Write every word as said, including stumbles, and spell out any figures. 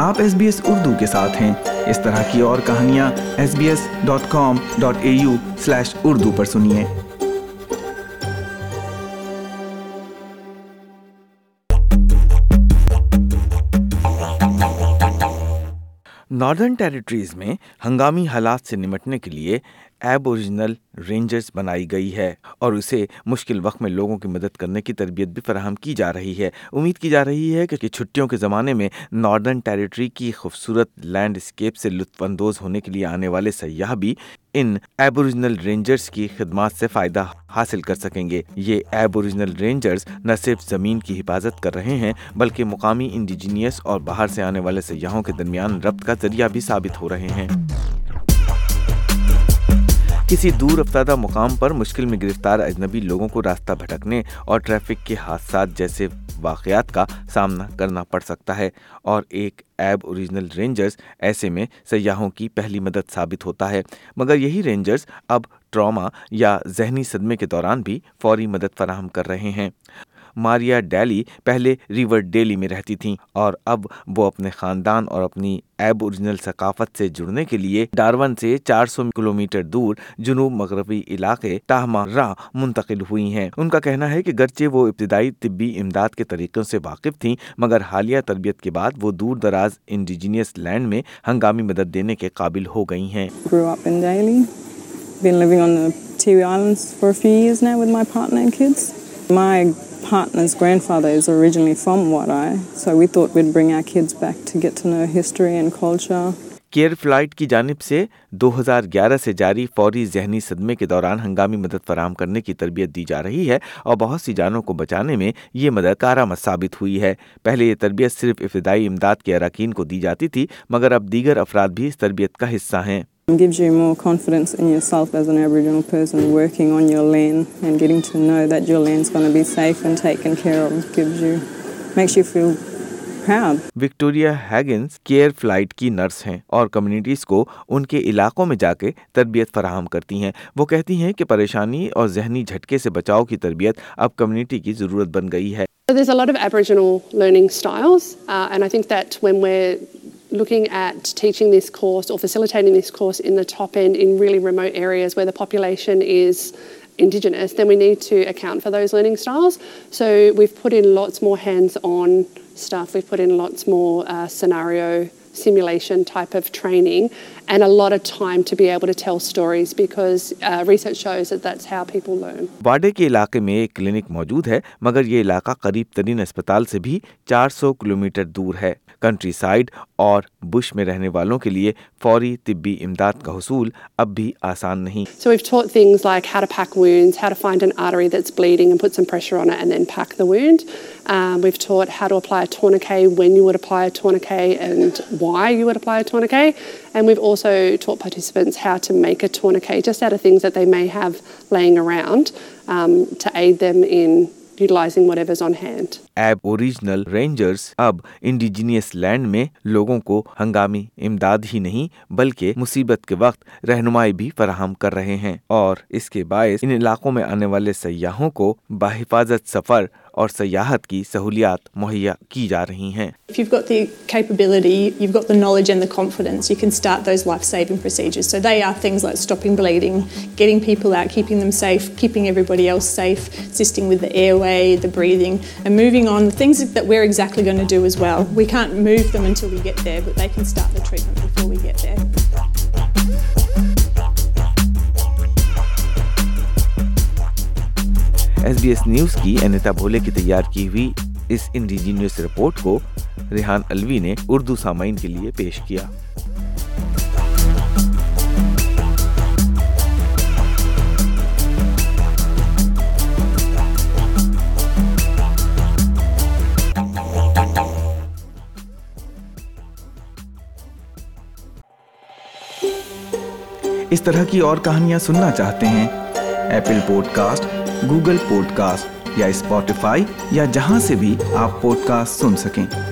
آپ S B S Urdu کے ساتھ ہیں۔ اس طرح کی اور کہانیاں S B S dot com dot A U slash Urdu پر سنیے۔ ناردرن ٹیریٹریز میں ہنگامی حالات سے نمٹنے کے لیے ایب اوریجنل رینجرز بنائی گئی ہے اور اسے مشکل وقت میں لوگوں کی مدد کرنے کی تربیت بھی فراہم کی جا رہی ہے۔ امید کی جا رہی ہے کہ چھٹیوں کے زمانے میں ناردرن ٹیریٹری کی خوبصورت لینڈ اسکیپ سے لطف اندوز ہونے کے لیے آنے والے سیاح بھی ان ایب اوریجنل رینجرز کی خدمات سے فائدہ حاصل کر سکیں گے۔ یہ ایب اوریجنل رینجرز نہ صرف زمین کی حفاظت کر رہے ہیں بلکہ مقامی انڈیجینئس اور باہر سے آنے والے سیاحوں کے درمیان ربط کا ذریعہ بھی ثابت ہو رہے ہیں۔ کسی دور افتادہ مقام پر مشکل میں گرفتار اجنبی لوگوں کو راستہ بھٹکنے اور ٹریفک کے حادثات جیسے واقعات کا سامنا کرنا پڑ سکتا ہے، اور ایک ایب اوریجنل رینجرز ایسے میں سیاحوں کی پہلی مدد ثابت ہوتا ہے۔ مگر یہی رینجرز اب ٹراما یا ذہنی صدمے کے دوران بھی فوری مدد فراہم کر رہے ہیں۔ ماریا ڈیلی پہلے ریور ڈیلی میں رہتی تھیں اور اب وہ اپنے خاندان اور اپنی ایب اوریجنل ثقافت سے جڑنے کے لیے ڈارون سے چار سو کلومیٹر دور جنوب مغربی علاقے ٹاہمارا منتقل ہوئی ہیں۔ ان کا کہنا ہے کہ گرچہ وہ ابتدائی طبی امداد کے طریقوں سے واقف تھیں مگر حالیہ تربیت کے بعد وہ دور دراز انڈیجینئس لینڈ میں ہنگامی مدد دینے کے قابل ہو گئی ہیں۔ Grew up in Daly. Been living on the Tiwi Islands for a few years now with my partner and kids. My partner's grandfather is originally from Warai, so we thought we'd bring our kids back to get to know history and culture. CareFlight کی جانب سے دو ہزار گیارہ سے جاری فوری ذہنی صدمے کے دوران ہنگامی مدد فراہم کرنے کی تربیت دی جا رہی ہے اور بہت سی جانوں کو بچانے میں یہ مدد کارآمد ثابت ہوئی ہے۔ پہلے یہ تربیت صرف ابتدائی امداد کے اراکین کو دی جاتی تھی مگر اب دیگر افراد بھی اس تربیت کا حصہ ہیں۔ It gives you more confidence in yourself as an Aboriginal person working on your land and getting to know that your land's going to be safe and taken care of. Gives you, makes you feel proud. Victoria Higgins CareFlight کی nurse ہیں اور communities کو ان کے علاقوں میں جا کے تربیت فراہم کرتی ہیں۔ وہ کہتی ہیں کہ پریشانی اور ذہنی جھٹکے سے بچاؤ کی تربیت اب کمیونٹی کی ضرورت بن گئی ہے۔ There's a lot of Aboriginal learning styles uh, and I think that when we're looking at teaching this course or facilitating this course in the top end in really remote areas where the population is Indigenous, then we need to account for those learning styles. So we've put in lots more hands-on stuff. We've put in lots more uh, scenario simulation type of training and a lot of time to be able to tell stories because uh, research shows that that's how people learn. واڈے کے علاقے میں ایک clinic موجود ہے مگر یہ علاقہ قریب ترین اسپتال سے بھی چار سو کلومیٹر دور ہے۔ کنٹری سائیڈ اور بش میں رہنے والوں کے لیے فوری طبی امداد کا حصول اب بھی آسان نہیں۔ So we've taught things like how to pack wounds, how to find an artery that's bleeding and put some pressure on it and then pack the wound. Um, we've taught how to apply a tourniquet, when you would apply a tourniquet and why you would apply a tourniquet. And we've also taught participants how to make a tourniquet just out of things that they may have laying around um, to aid them in utilizing whatever's on hand. Aboriginal rangers اب indigenous land میں لوگوں کو ہنگامی امداد ہی نہیں بلکہ مصیبت کے وقت رہنمائی بھی فراہم کر رہے ہیں اور اس کے باعث ان علاقوں میں آنے والے سیاحوں کو باحفاظت سفر اور سیاحت کی سہولیات مہیا کی جا رہی ہیں۔ If you've got the capability, you've got the knowledge and the confidence, you can start those life-saving procedures. So they are things like stopping bleeding, getting people out, keeping them safe, keeping everybody else safe, assisting with the airway, the breathing, and moving on, the things that we're exactly going to do as well. We can't move them until we get there, but they can start the treatment before we get there. S B S news کی انیتا بھولے کی تیار کی ہوئی اس انڈیجینیوس report کو ریحان الوی نے اردو سامعین کے لیے پیش کیا۔ اس طرح کی اور کہانیاں سننا چاہتے ہیں؟ Apple podcast, Google podcast یا اسپوٹیفائی یا جہاں سے بھی آپ پوڈ کاسٹ سن سکیں۔